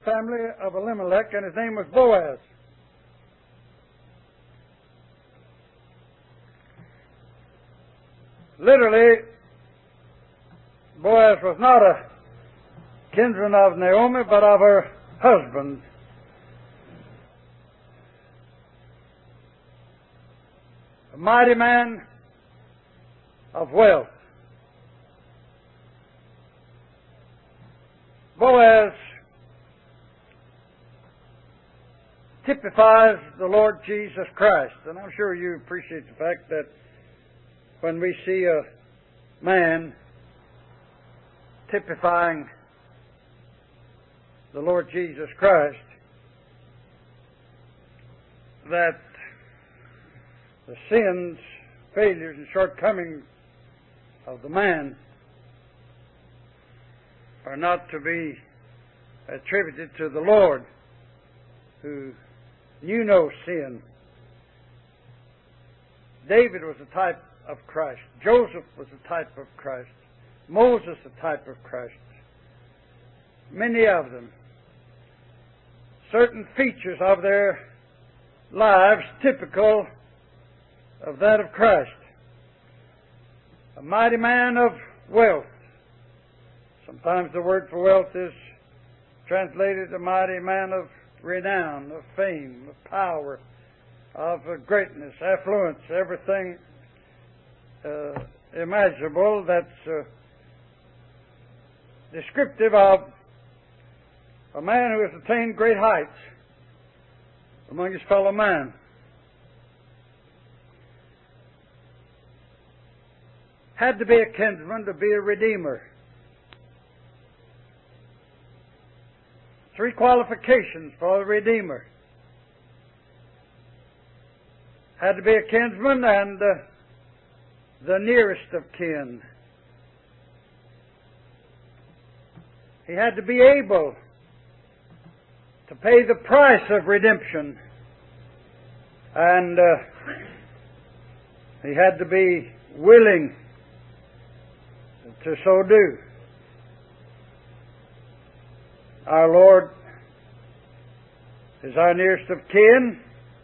family of Elimelech, and his name was Boaz. Literally, Boaz was not a kinsman of Naomi, but of her husband. A mighty man of wealth. Boaz typifies the Lord Jesus Christ. And I'm sure you appreciate the fact that when we see a man typifying the Lord Jesus Christ, that the sins, failures, and shortcomings of the man are not to be attributed to the Lord, who knew no sin. David was a type of Christ. Joseph was a type of Christ. Moses a type of Christ. Many of them. Certain features of their lives typical of that of Christ. A mighty man of wealth. Sometimes the word for wealth is translated a mighty man of renown, of fame, of power, of greatness, affluence, everything imaginable that's descriptive of a man who has attained great heights among his fellow men. Had to be a kinsman to be a redeemer. 3 qualifications for the redeemer. Had to be a kinsman and the nearest of kin. He had to be able to pay the price of redemption. And he had to be willing to so do. Our Lord is our nearest of kin.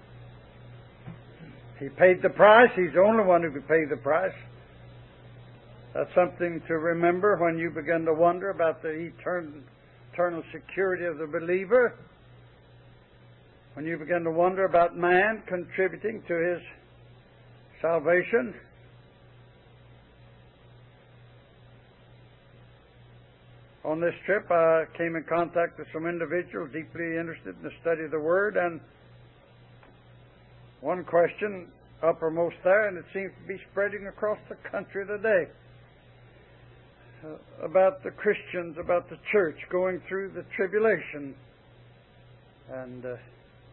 He paid the price. He's the only one who could pay the price. That's something to remember when you begin to wonder about the eternal security of the believer. When you begin to wonder about man contributing to his salvation. On this trip, I came in contact with some individuals deeply interested in the study of the Word, and one question uppermost there, and it seems to be spreading across the country today, about the Christians, about the church going through the tribulation. And that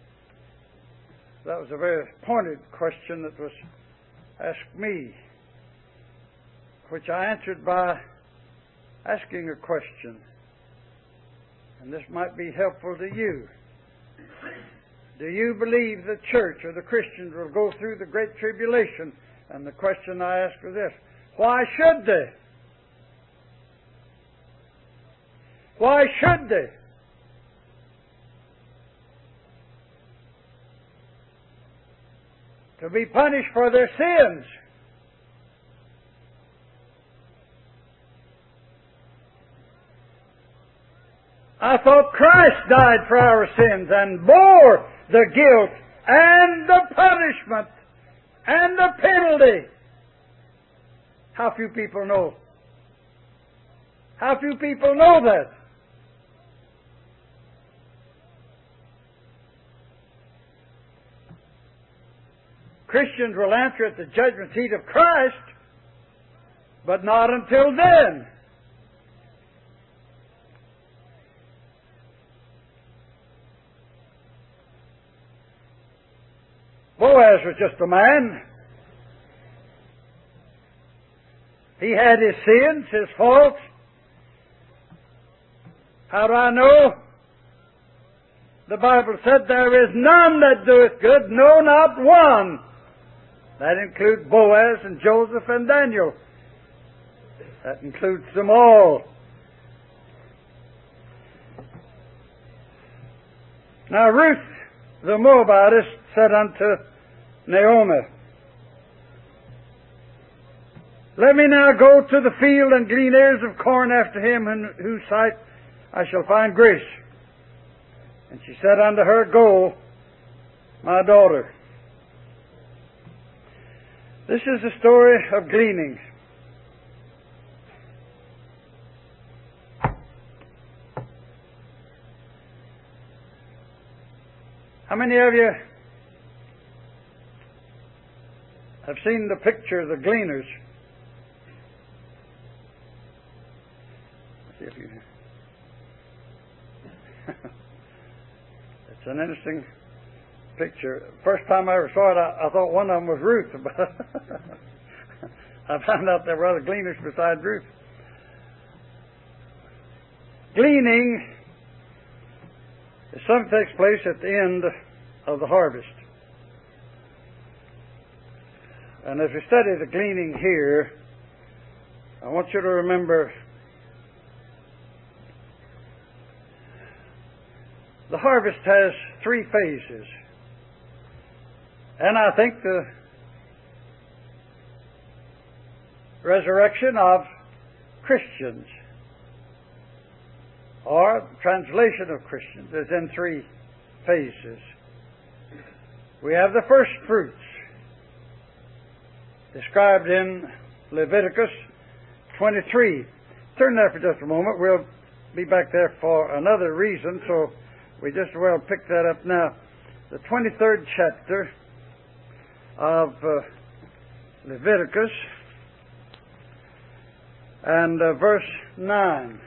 was a very pointed question that was asked me, which I answered by asking a question. And this might be helpful to you. Do you believe the church or the Christians will go through the great tribulation? And the question I ask is this: why should they? Why should they? To be punished for their sins. I thought Christ died for our sins and bore the guilt and the punishment and the penalty. How few people know? How few people know that? Christians will answer at the judgment seat of Christ, but not until then. Boaz was just a man. He had his sins, his faults. How do I know? The Bible said, there is none that doeth good, no, not one. That includes Boaz and Joseph and Daniel. That includes them all. Now Ruth the Moabitess said unto Naomi, Let me now go to the field and glean ears of corn after him in whose sight I shall find grace. And she said unto her, Go, my daughter. This is the story of gleaning. How many of you have seen the picture of the gleaners? Let's see if you... It's an interesting picture. First time I ever saw it, I thought one of them was Ruth, but I found out there were other gleaners besides Ruth. Gleaning is something that takes place at the end of the harvest. And as we study the gleaning here, I want you to remember the harvest has three phases. And I think the resurrection of Christians, or translation of Christians, is in three phases. We have the first fruits, described in Leviticus 23. Turn there for just a moment. We'll be back there for another reason, so we just as well pick that up now. The 23rd chapter of Leviticus and verse 9.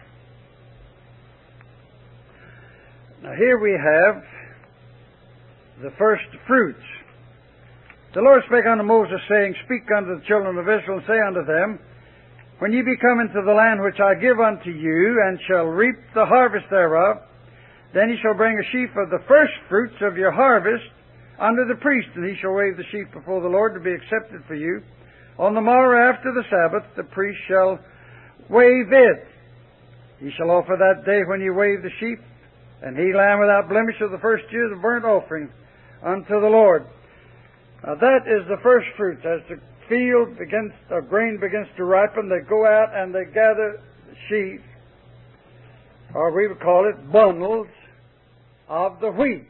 Now here we have the first fruits. The Lord spake unto Moses, saying, Speak unto the children of Israel, and say unto them, When ye be come into the land which I give unto you, and shall reap the harvest thereof, then ye shall bring a sheaf of the first fruits of your harvest unto the priest, and he shall wave the sheaf before the Lord to be accepted for you. On the morrow after the Sabbath, the priest shall wave it. Ye shall offer that day when ye wave the sheaf, and he lamb without blemish of the first year, the burnt offering unto the Lord. Now that is the first fruit. As the field begins, or grain begins to ripen, they go out and they gather the sheaf, or we would call it bundles, of the wheat.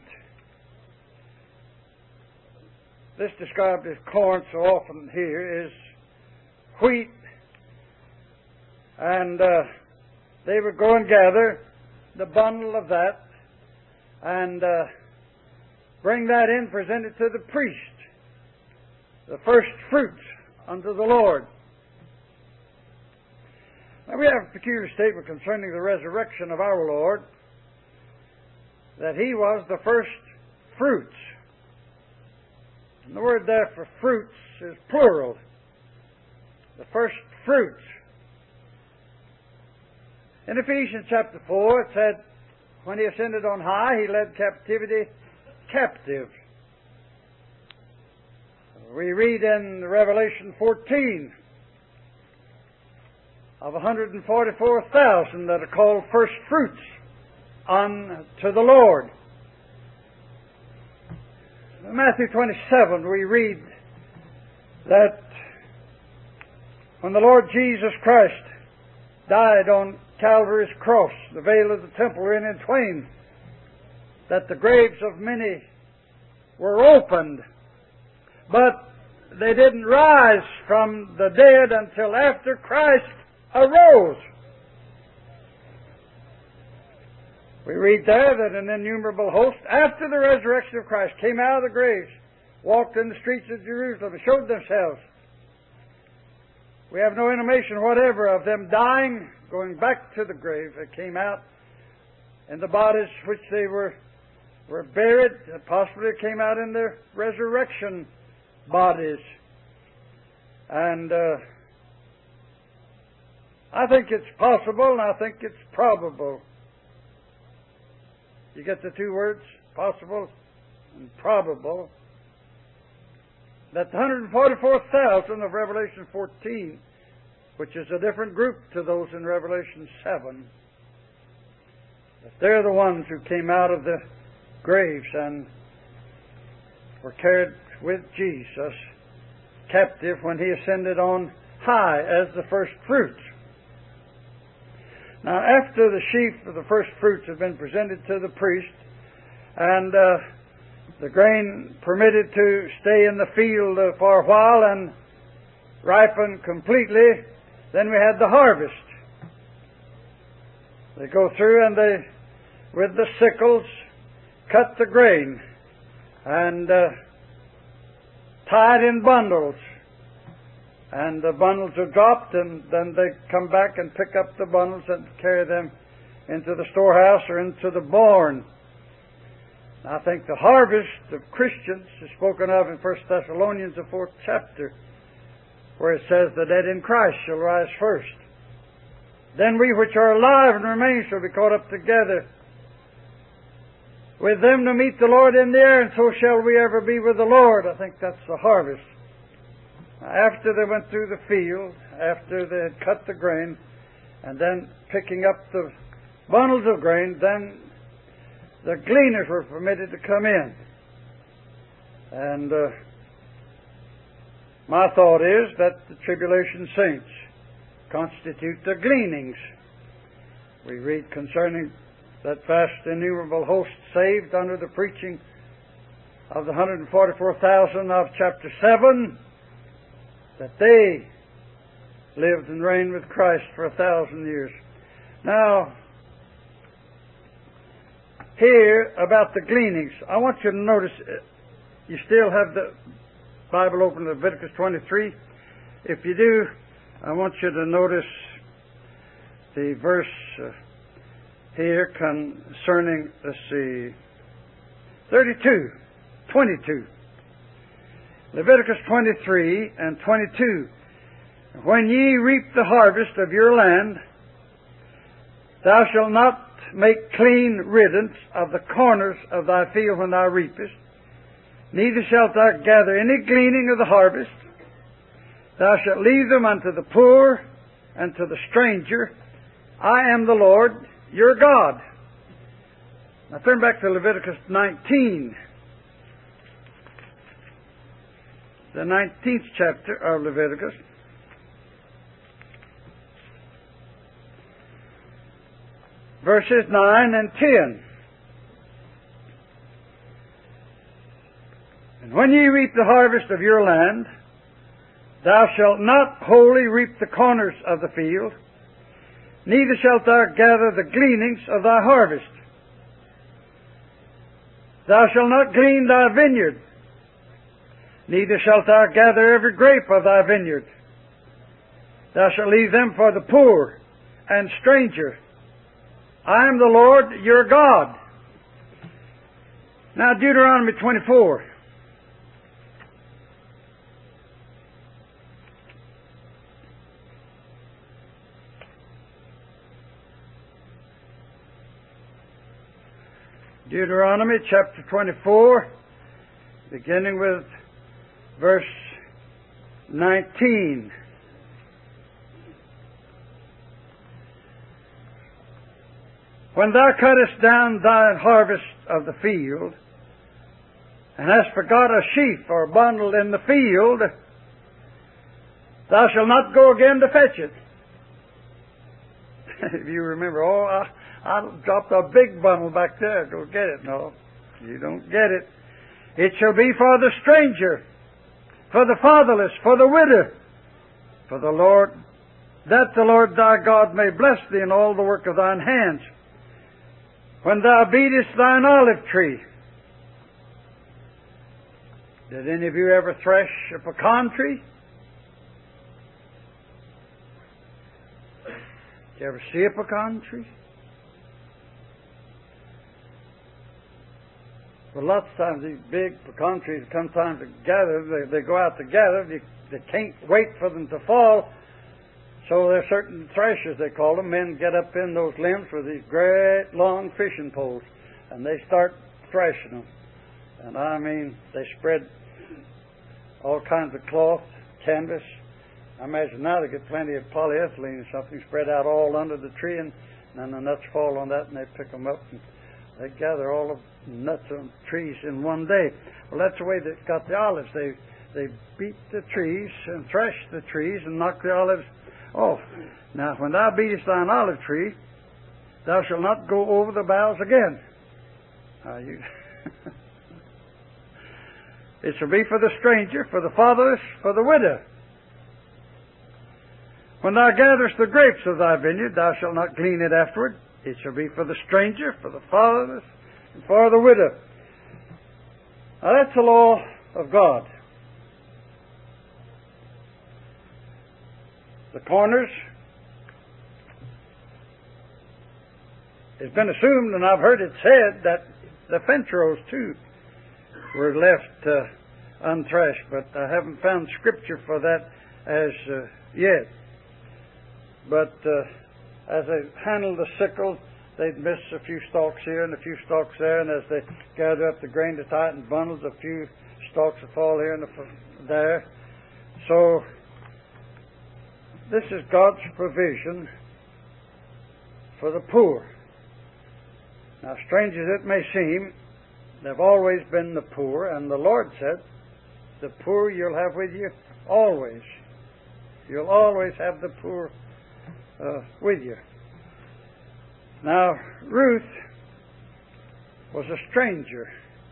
This described as corn so often here is wheat. And they would go and gather the bundle of that and bring that in, present it to the priest, the first fruits unto the Lord. Now we have a peculiar statement concerning the resurrection of our Lord, that He was the first fruits. And the word there for fruits is plural. The first fruits. In Ephesians chapter 4, it said, when He ascended on high, He led captivity captive. We read in Revelation 14 of 144,000 that are called first fruits unto the Lord. In Matthew 27, we read that when the Lord Jesus Christ died on Calvary's cross, the veil of the temple rent in twain, that the graves of many were opened, but they didn't rise from the dead until after Christ arose. We read there that an innumerable host, after the resurrection of Christ, came out of the graves, walked in the streets of Jerusalem, and showed themselves. We have no intimation whatever of them dying, going back to the grave. They came out in the bodies which they were buried, and possibly came out in their resurrection bodies. And I think it's possible, and I think it's probable. You get the two words, possible and probable, that the 144,000 of Revelation 14, which is a different group to those in Revelation 7, that they're the ones who came out of the graves and were carried with Jesus captive when He ascended on high as the first fruits. Now, after the sheaf of the first fruits had been presented to the priest, and the grain permitted to stay in the field for a while and ripen completely, then we had the harvest. They go through and they, with the sickles, cut the grain and tie it in bundles. And the bundles are dropped, and then they come back and pick up the bundles and carry them into the storehouse or into the barn. I think the harvest of Christians is spoken of in 1 Thessalonians, the 4th chapter, where it says, "The dead in Christ shall rise first. Then we which are alive and remain shall be caught up together with them to meet the Lord in the air, and so shall we ever be with the Lord." I think that's the harvest. After they went through the field, after they had cut the grain, and then picking up the bundles of grain, then the gleaners were permitted to come in. And my thought is that the tribulation saints constitute the gleanings. We read concerning that vast innumerable host saved under the preaching of the 144,000 of chapter 7, that they lived and reigned with Christ for 1,000 years. Now, here about the gleanings, I want you to notice, you still have the Bible open to Leviticus 23. If you do, I want you to notice the verse here concerning, 22. Leviticus 23 and 22. "When ye reap the harvest of your land, thou shalt not make clean riddance of the corners of thy field when thou reapest, neither shalt thou gather any gleaning of the harvest. Thou shalt leave them unto the poor and to the stranger. I am the Lord your God." Now turn back to Leviticus 19. The 19th chapter of Leviticus. Verses 9 and 10. "And when ye reap the harvest of your land, thou shalt not wholly reap the corners of the field, neither shalt thou gather the gleanings of thy harvest. Thou shalt not glean thy vineyard, neither shalt thou gather every grape of thy vineyard. Thou shalt leave them for the poor and stranger. I am the Lord your God." Now Deuteronomy 24. Deuteronomy chapter 24, beginning with verse 19. "When thou cuttest down thy harvest of the field, and hast forgot a sheaf or bundle in the field, thou shalt not go again to fetch it." If you remember, I dropped a big bundle back there. Go get it. No, you don't get it. "It shall be for the stranger, for the fatherless, for the widow, for the Lord, that the Lord thy God may bless thee in all the work of thine hands. When thou beatest thine olive tree." Did any of you ever thresh a pecan tree? Did you ever see a pecan tree? Well, lots of times these big pecan trees come time to gather, they go out to gather, they can't wait for them to fall, so there are certain threshers, they call them. Men get up in those limbs with these great long fishing poles, and they start threshing them. And I mean, they spread all kinds of cloth, canvas. I imagine now they get plenty of polyethylene or something spread out all under the tree, and then the nuts fall on that, and they pick them up, and They gather all the nuts on trees in one day. Well, that's the way they got the olives. They beat the trees and thresh the trees and knock the olives off. Now, when thou beatest thine olive tree, thou shalt not go over the boughs again. It shall be for the stranger, for the fatherless, for the widow. When thou gatherest the grapes of thy vineyard, thou shalt not glean it afterward. It shall be for the stranger, for the fatherless, and for the widow. Now that's the law of God. The corners, it's been assumed, and I've heard it said, that the fence rows too were left unthrashed, but I haven't found scripture for that as yet. But as they handled the sickle, they'd miss a few stalks here and a few stalks there, and as they gather up the grain to tie it in bundles, a few stalks would fall here and there. So this is God's provision for the poor. Now, strange as it may seem, they've always been the poor, and the Lord said, the poor you'll have with you always. You'll always have the poor with you. Now, Ruth was a stranger,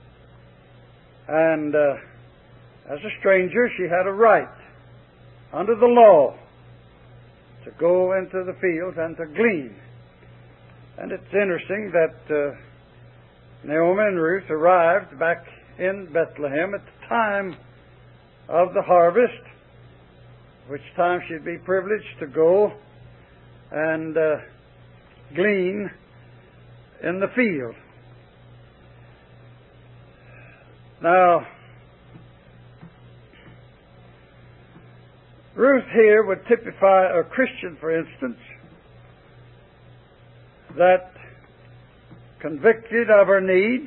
and as a stranger, she had a right under the law to go into the fields and to glean. And it's interesting that Naomi and Ruth arrived back in Bethlehem at the time of the harvest, which time she'd be privileged to go and glean in the field. Now, Ruth here would typify a Christian, for instance, that convicted of her need,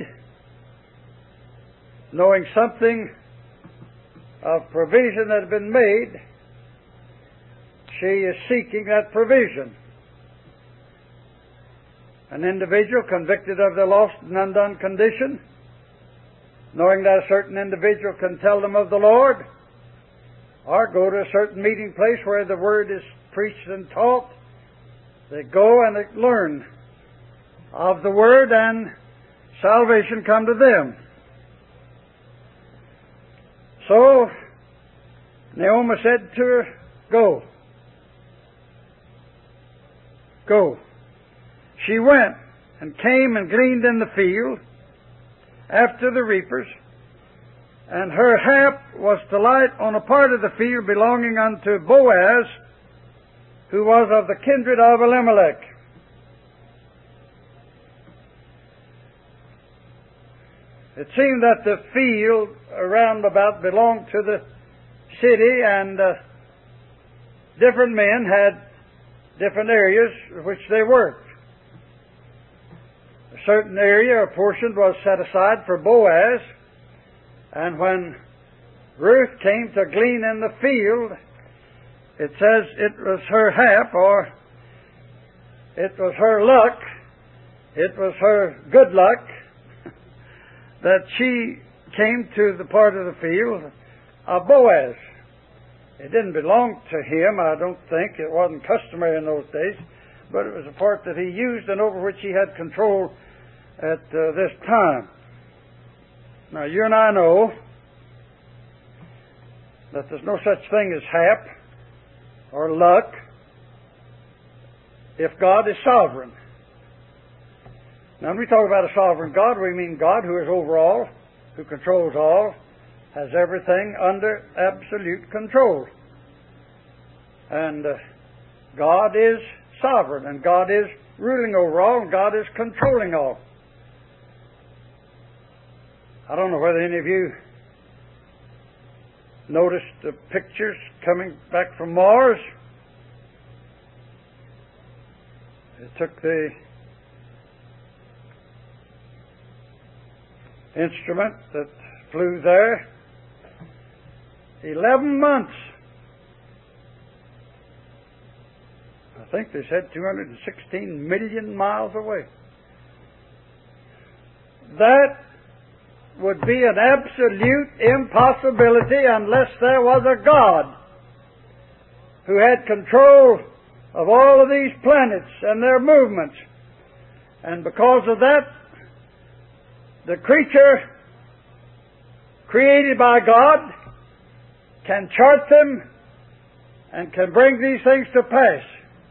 knowing something of provision that had been made, she is seeking that provision. An individual convicted of their lost and undone condition, knowing that a certain individual can tell them of the Lord, or go to a certain meeting place where the Word is preached and taught, they go and they learn of the Word, and salvation come to them. So Naomi said to her, go. Go. She went and came and gleaned in the field after the reapers, and her hap was to light on a part of the field belonging unto Boaz, who was of the kindred of Elimelech. It seemed that the field around about belonged to the city, and different men had different areas which they worked. A certain area, a portion, was set aside for Boaz, and when Ruth came to glean in the field, it says it was her hap, or it was her luck, it was her good luck, that she came to the part of the field of Boaz. It didn't belong to him, I don't think. It wasn't customary in those days, but it was a part that he used and over which he had control at this time. Now, you and I know that there's no such thing as hap or luck if God is sovereign. Now, when we talk about a sovereign God, we mean God who is over all, who controls all, has everything under absolute control. And God is sovereign, and God is ruling over all, and God is controlling all. I don't know whether any of you noticed the pictures coming back from Mars. It took the instrument that flew there 11 months. I think they said 216 million miles away. that would be an absolute impossibility unless there was a God who had control of all of these planets and their movements. And because of that, the creature created by God can chart them and can bring these things to pass.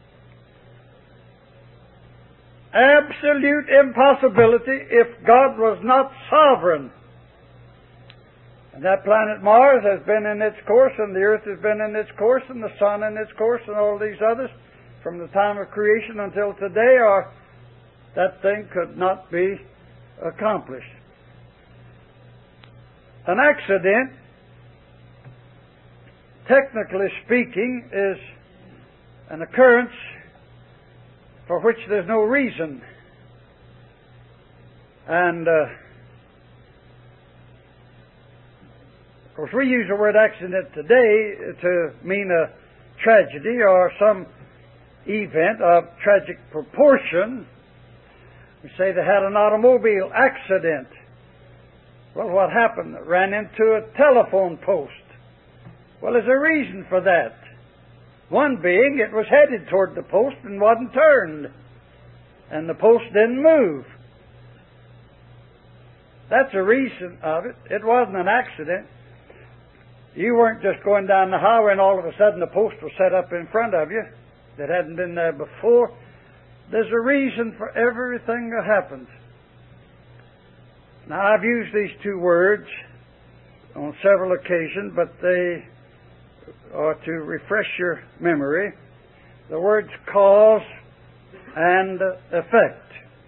Absolute impossibility if God was not sovereign. And that planet Mars has been in its course, and the Earth has been in its course, and the Sun in its course, and all these others from the time of creation until today, or that thing could not be accomplished. An accident, technically speaking, is an occurrence for which there's no reason. And of course, we use the word accident today to mean a tragedy or some event of tragic proportion. We say they had an automobile accident. Well, what happened? It ran into a telephone post. Well, there's a reason for that. One being, it was headed toward the post and wasn't turned. And the post didn't move. That's the reason of it. It wasn't an accident. You weren't just going down the highway and all of a sudden the post was set up in front of you that hadn't been there before. There's a reason for everything that happens. Now, I've used these two words on several occasions, but they are to refresh your memory. The words cause and effect.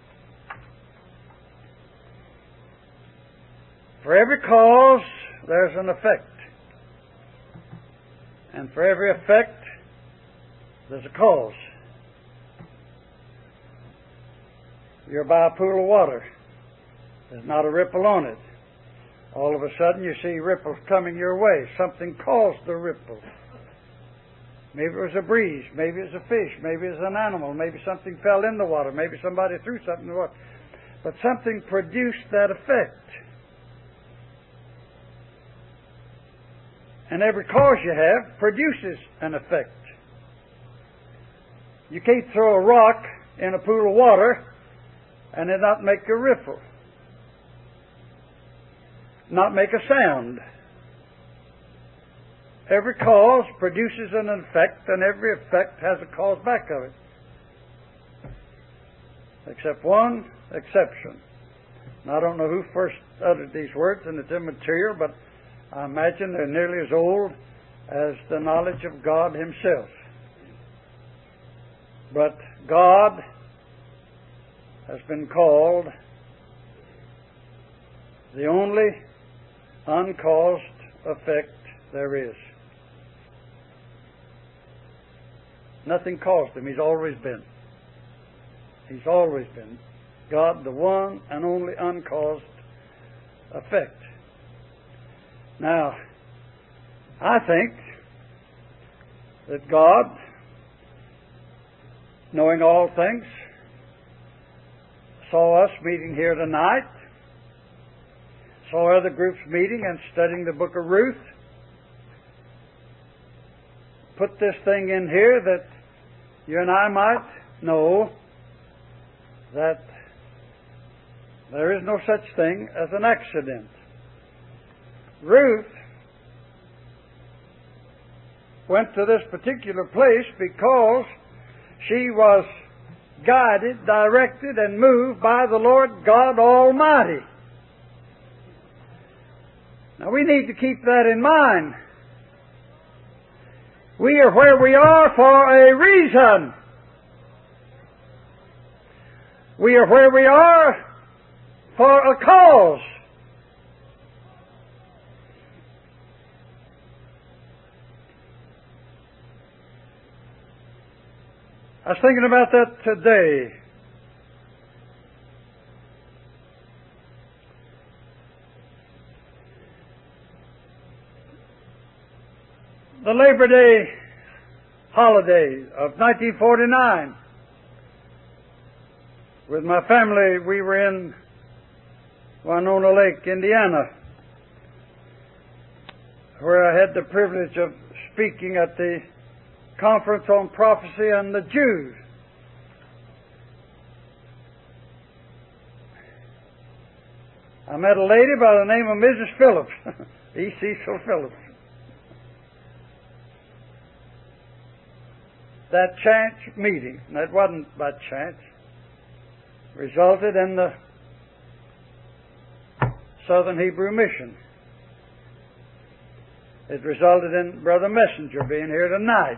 For every cause, there's an effect. And for every effect, there's a cause. You're by a pool of water. There's not a ripple on it. All of a sudden you see ripples coming your way. Something caused the ripple. Maybe it was a breeze. Maybe it was a fish. Maybe it was an animal. Maybe something fell in the water. Maybe somebody threw something in the water. But something produced that effect. And every cause you have produces an effect. You can't throw a rock in a pool of water and it not make a ripple, not make a sound. Every cause produces an effect, and every effect has a cause back of it. Except one exception. Now, I don't know who first uttered these words, and it's immaterial, but I imagine they're nearly as old as the knowledge of God Himself. But God has been called the only uncaused effect there is. Nothing caused Him. He's always been. He's always been. God, the one and only uncaused effect. Now, I think that God, knowing all things, saw us meeting here tonight, saw other groups meeting and studying the book of Ruth, put this thing in here that you and I might know that there is no such thing as an accident. Ruth went to this particular place because she was guided, directed, and moved by the Lord God Almighty. Now we need to keep that in mind. We are where we are for a reason. We are where we are for a cause. I was thinking about that today. The Labor Day holiday of 1949. With my family, we were in Winona Lake, Indiana, where I had the privilege of speaking at the Conference on Prophecy and the Jews. I met a lady by the name of Mrs. Phillips, E. Cecil Phillips. That chance meeting, and that wasn't by chance, resulted in the Southern Hebrew Mission. It resulted in Brother Messenger being here tonight.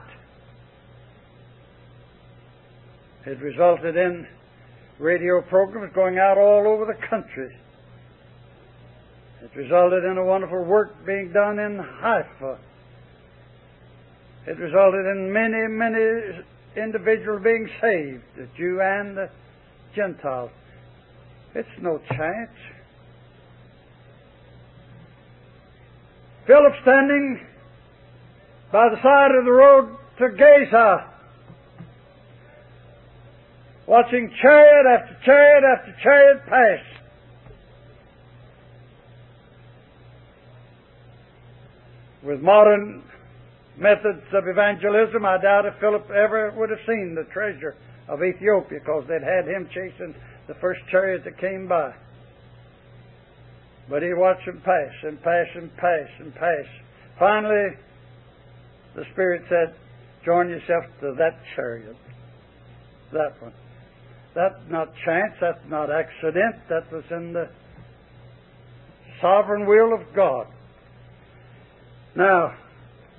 It resulted in radio programs going out all over the country. It resulted in a wonderful work being done in Haifa. It resulted in many, many individuals being saved, the Jew and the Gentile. It's no chance. Philip standing by the side of the road to Gaza, watching chariot after chariot after chariot pass. With modern methods of evangelism, I doubt if Philip ever would have seen the treasure of Ethiopia, because they'd had him chasing the first chariot that came by. But he watched them pass and pass and pass and pass. Finally, the Spirit said, join yourself to that chariot. That one. That's not chance. That's not accident. That was in the sovereign will of God. Now,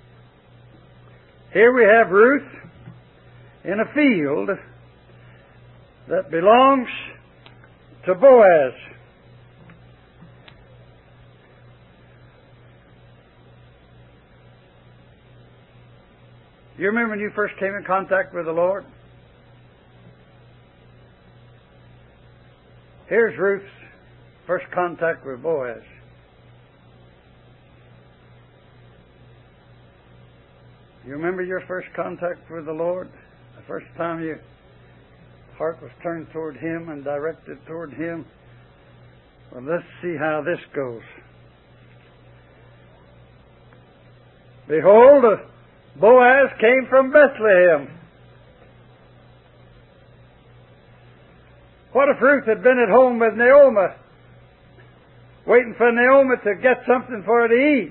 here we have Ruth in a field that belongs to Boaz. You remember when you first came in contact with the Lord? Here's Ruth's first contact with Boaz. You remember your first contact with the Lord? The first time your heart was turned toward Him and directed toward Him? Well, let's see how this goes. Behold, Boaz came from Bethlehem. What if Ruth had been at home with Naomi, waiting for Naomi to get something for her to eat?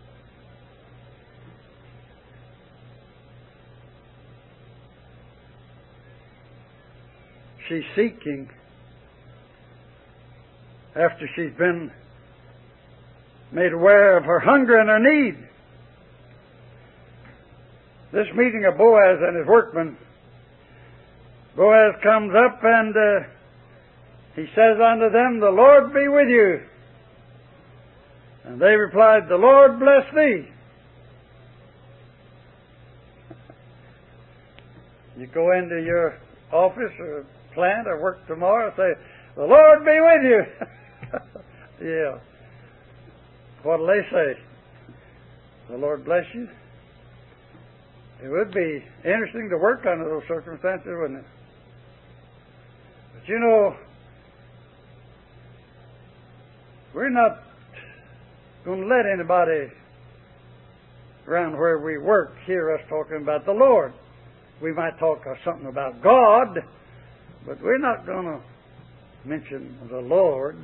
She's seeking after she's been made aware of her hunger and her need. This meeting of Boaz and his workmen, Boaz comes up and he says unto them, the Lord be with you. And they replied, the Lord bless thee. You go into your office or plant or work tomorrow and say, the Lord be with you. Yeah. What'll they say? The Lord bless you? It would be interesting to work under those circumstances, wouldn't it? But you know, we're not going to let anybody around where we work hear us talking about the Lord. We might talk something about God, but we're not going to mention the Lord.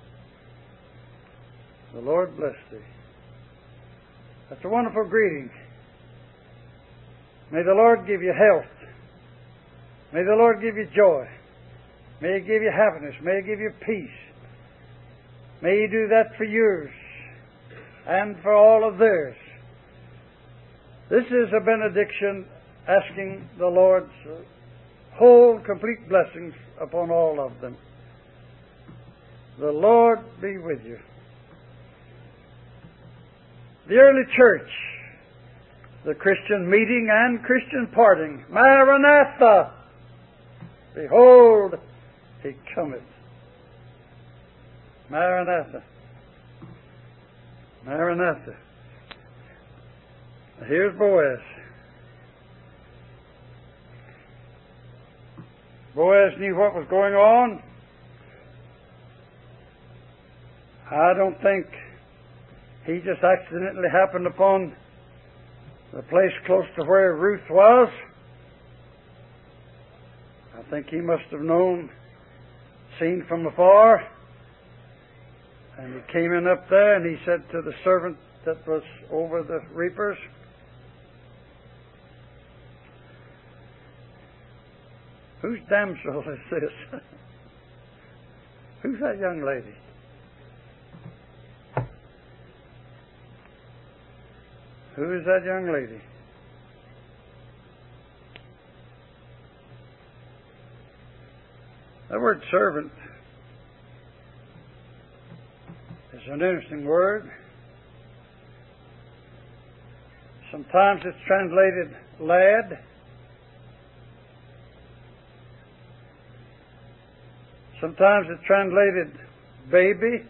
The Lord bless thee. That's a wonderful greeting. May the Lord give you health. May the Lord give you joy. May He give you happiness. May He give you peace. May He do that for yours and for all of theirs. This is a benediction asking the Lord's whole, complete blessings upon all of them. The Lord be with you. The early church, the Christian meeting and Christian parting. Maranatha! Behold, He cometh. Maranatha. Maranatha. Here's Boaz. Boaz knew what was going on. I don't think he just accidentally happened upon the place close to where Ruth was. I think he must have known, seen from afar. And he came in up there and he said to the servant that was over the reapers, "Whose damsel is this?" Who's that young lady? Who is that young lady? The word servant is an interesting word. Sometimes it's translated lad. Sometimes it's translated baby.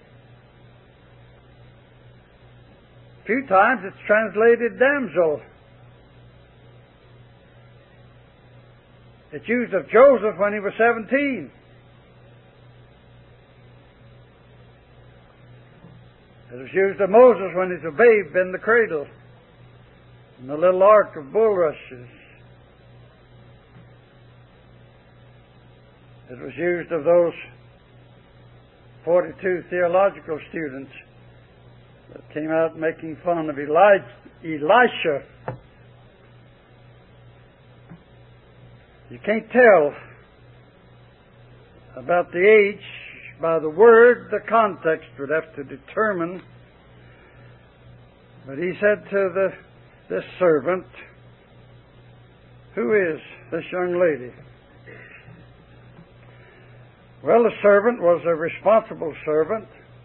A few times it's translated damsel. It's used of Joseph when he was 17. It was used of Moses when he's a babe in the cradle, in the little ark of bulrushes. It was used of those 42 theological students that came out making fun of Elisha. You can't tell about the age by the word. The context would have to determine. But he said to this servant, "Who is this young lady?" Well, the servant was a responsible servant.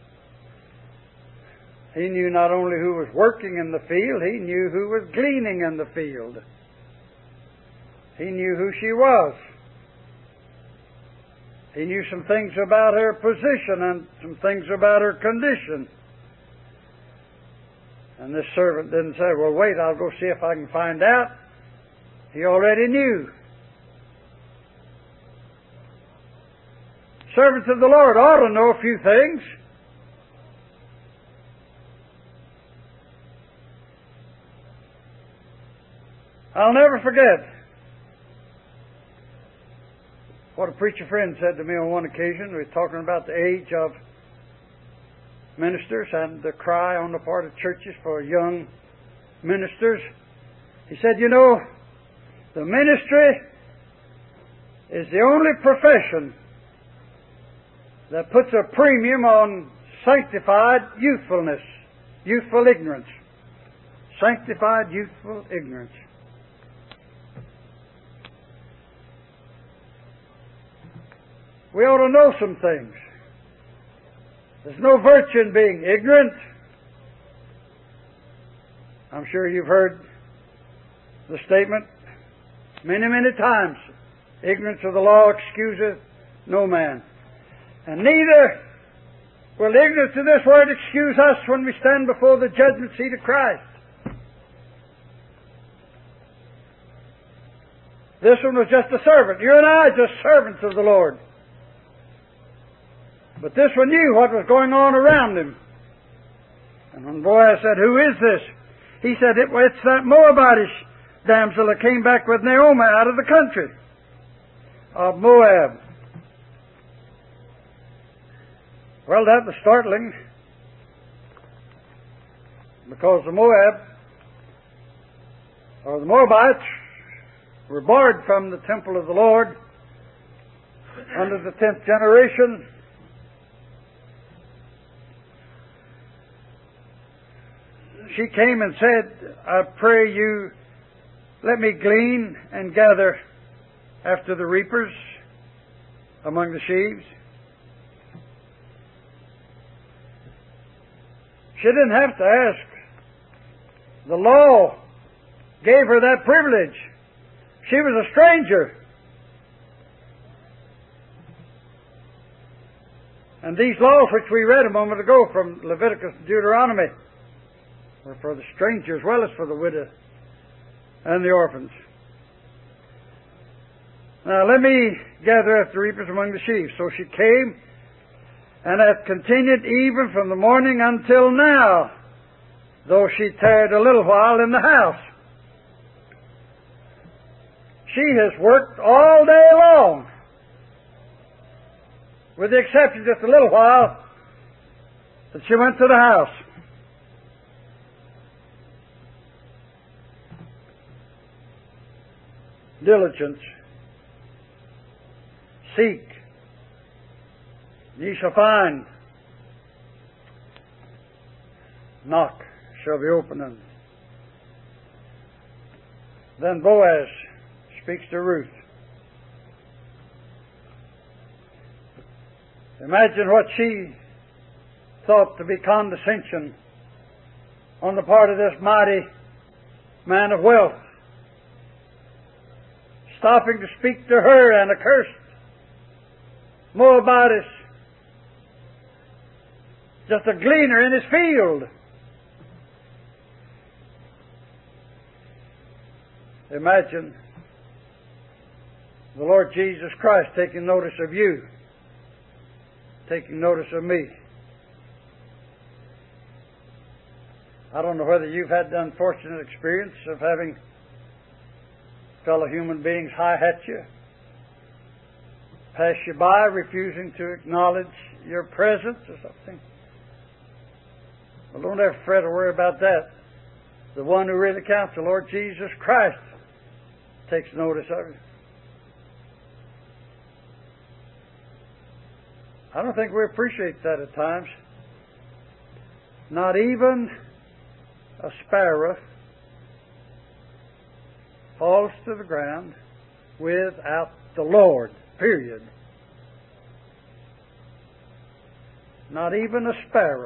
He knew not only who was working in the field, he knew who was gleaning in the field. He knew who she was. He knew some things about her position and some things about her condition. And this servant didn't say, "Well, wait, I'll go see if I can find out." He already knew. Servants of the Lord ought to know a few things. I'll never forget what a preacher friend said to me on one occasion. We were talking about the age of ministers and the cry on the part of churches for young ministers. He said, "You know, the ministry is the only profession that puts a premium on sanctified youthfulness, youthful ignorance. Sanctified youthful ignorance." We ought to know some things. There's no virtue in being ignorant. I'm sure you've heard the statement many, many times. Ignorance of the law excuseth no man. And neither will ignorance of this word excuse us when we stand before the judgment seat of Christ. This one was just a servant. You and I are just servants of the Lord. But this one knew what was going on around him. And when Boaz said, "Who is this?" he said, "It's that Moabitish damsel that came back with Naomi out of the country of Moab." Well, that was startling, because the Moabites were barred from the temple of the Lord under the 10th generation. She came and said, "I pray you, let me glean and gather after the reapers among the sheaves." She didn't have to ask. The law gave her that privilege. She was a stranger. And these laws which we read a moment ago from Leviticus and Deuteronomy were for the stranger as well as for the widow and the orphans. Now let me gather after the reapers among the sheaves. So she came and hath continued even from the morning until now, though she tarried a little while in the house. She has worked all day long, with the exception of just a little while that she went to the house. Diligence. Seek. Ye shall find. Knock, shall be opened. Then Boaz speaks to Ruth. Imagine what she thought to be condescension on the part of this mighty man of wealth, stopping to speak to her and accursed Moabitess, just a gleaner in his field. Imagine the Lord Jesus Christ taking notice of you, taking notice of me. I don't know whether you've had the unfortunate experience of having fellow human beings high-hat you, pass you by, refusing to acknowledge your presence or something. Well, don't ever fret or worry about that. The one who really counts, the Lord Jesus Christ, takes notice of you. I don't think we appreciate that at times. Not even a sparrow falls to the ground without the Lord, period. Not even a sparrow.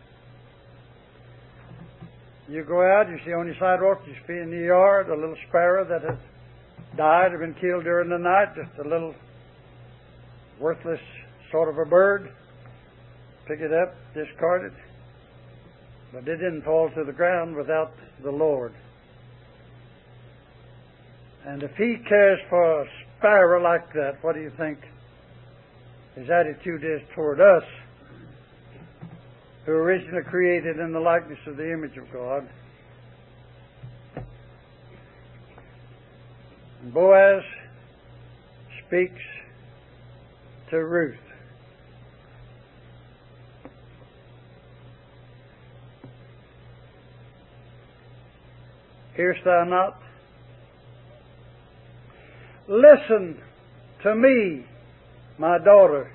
You go out, you see on your sidewalk, you see in the yard a little sparrow that has died or been killed during the night, just a little worthless sort of a bird. Pick it up, discard it. But it didn't fall to the ground without the Lord. And if He cares for a sparrow like that, what do you think His attitude is toward us, who were originally created in the likeness of the image of God? And Boaz speaks to Ruth. Hearest thou not? Listen to me, my daughter.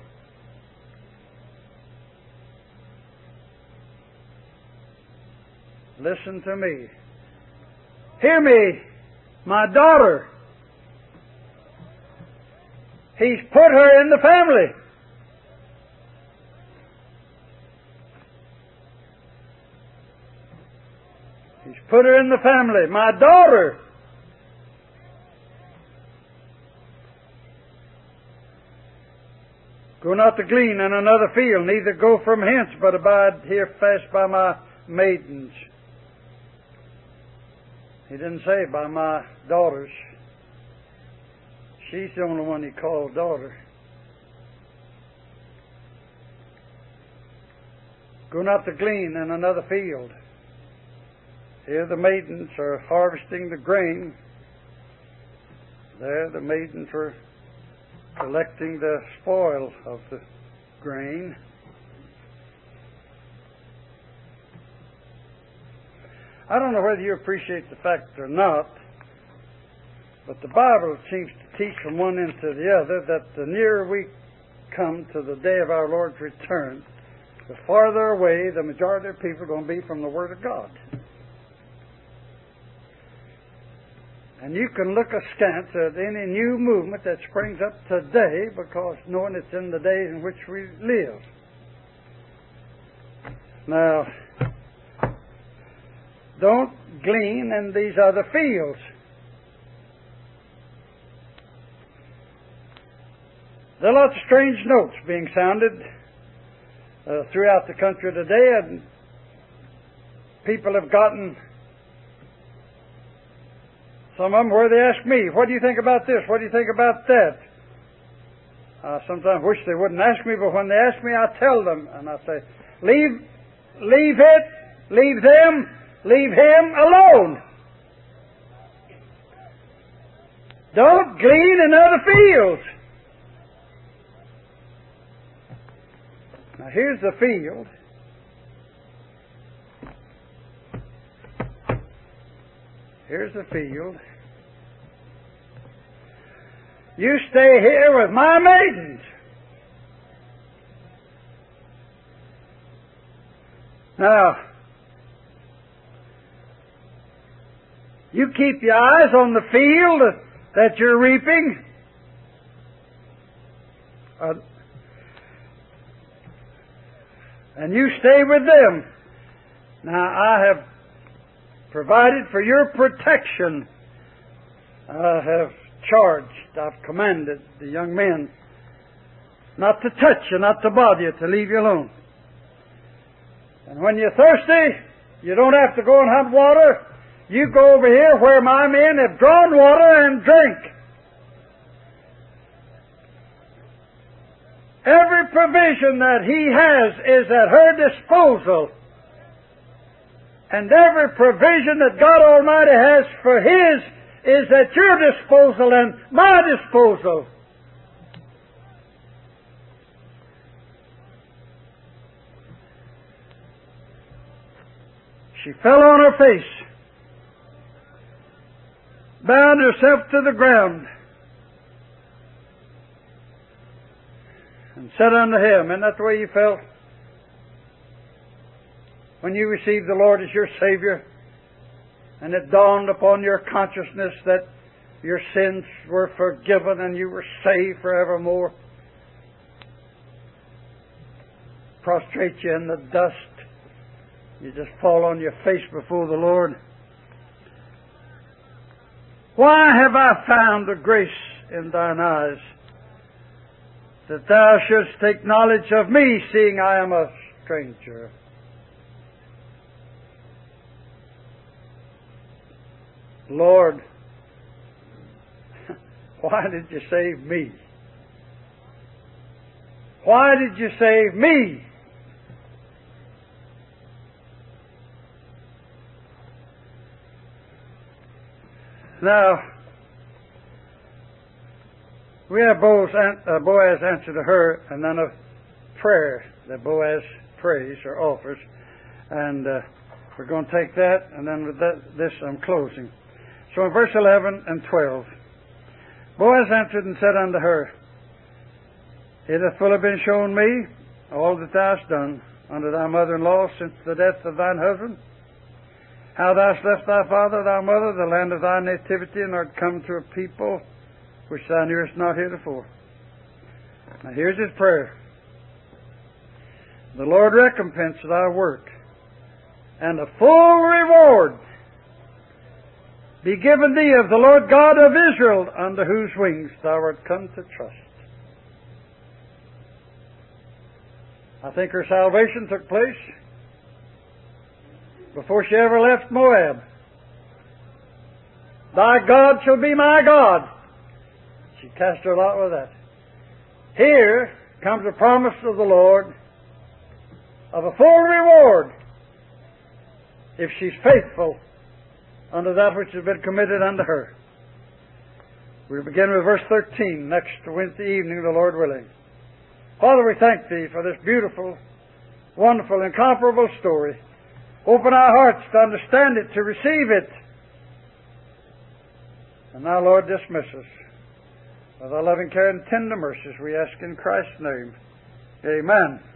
Listen to me. Hear me, my daughter. He's put her in the family. He's put her in the family. My daughter. Go not to glean in another field, neither go from hence, but abide here fast by my maidens. He didn't say by my daughters. She's the only one He called daughter. Go not to glean in another field. Here the maidens are harvesting the grain. There the maidens are collecting the spoil of the grain. I don't know whether you appreciate the fact or not, but the Bible seems to teach from one end to the other that the nearer we come to the day of our Lord's return, the farther away the majority of people are going to be from the Word of God. And you can look askance at any new movement that springs up today, because knowing it's in the days in which we live. Now, don't glean in these other fields. There are lots of strange notes being sounded throughout the country today, and people have gotten some of them where they ask me, what do you think about this? What do you think about that? I sometimes wish they wouldn't ask me, but when they ask me, I tell them, and I say, leave it, leave them, leave him alone. Don't glean in other fields. Now here's the field. Here's the field. You stay here with my maidens. Now, you keep your eyes on the field that you're reaping. And you stay with them. Now, I have provided for your protection. I have charged, I've commanded the young men not to touch you, not to bother you, to leave you alone. And when you're thirsty, you don't have to go and hunt water. You go over here where my men have drawn water and drink. Every provision that He has is at her disposal. And every provision that God Almighty has for His is at your disposal and my disposal. She fell on her face, bowed herself to the ground, and said unto Him, isn't that the way you felt when you received the Lord as your Savior? And it dawned upon your consciousness that your sins were forgiven and you were saved forevermore. Prostrate you in the dust. You just fall on your face before the Lord. Why have I found a grace in thine eyes, that thou shouldst take knowledge of me, seeing I am a stranger? Lord, why did you save me? Why did you save me? Now, we have Boaz answer to her, and then a prayer that Boaz prays or offers. And we're going to take that, and then with this I'm closing. So in verse 11 and 12, Boaz answered and said unto her, It hath fully been shown me all that thou hast done unto thy mother-in-law since the death of thine husband, how thou hast left thy father, thy mother, the land of thy nativity, and art come to a people which thou knewest not heretofore. Now here's his prayer. The Lord recompense thy work, and a full reward be given thee of the Lord God of Israel, under whose wings thou art come to trust. I think her salvation took place before she ever left Moab. Thy God shall be my God. She cast her lot with that. Here comes a promise of the Lord of a full reward if she's faithful unto that which has been committed unto her. We'll begin with verse 13 next Wednesday evening, the Lord willing. Father, we thank Thee for this beautiful, wonderful, incomparable story. Open our hearts to understand it, to receive it. And now, Lord, dismiss us. With Thy loving care and tender mercies, we ask in Christ's name. Amen.